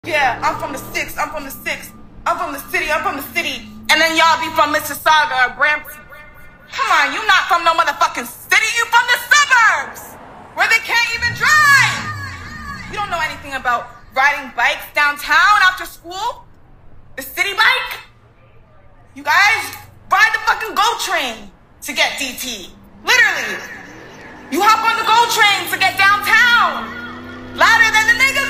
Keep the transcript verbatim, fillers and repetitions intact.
Yeah, I'm from the six, I'm from the six, I'm from the city, I'm from the city, and then y'all be from Mississauga or Brampton. Come on, you not from no motherfucking city, you from the suburbs, where they can't even drive. You don't know anything about riding bikes downtown after school? The city bike? You guys ride the fucking GO train to get D T. Literally. You hop on the GO train to get downtown. Louder than the nigga.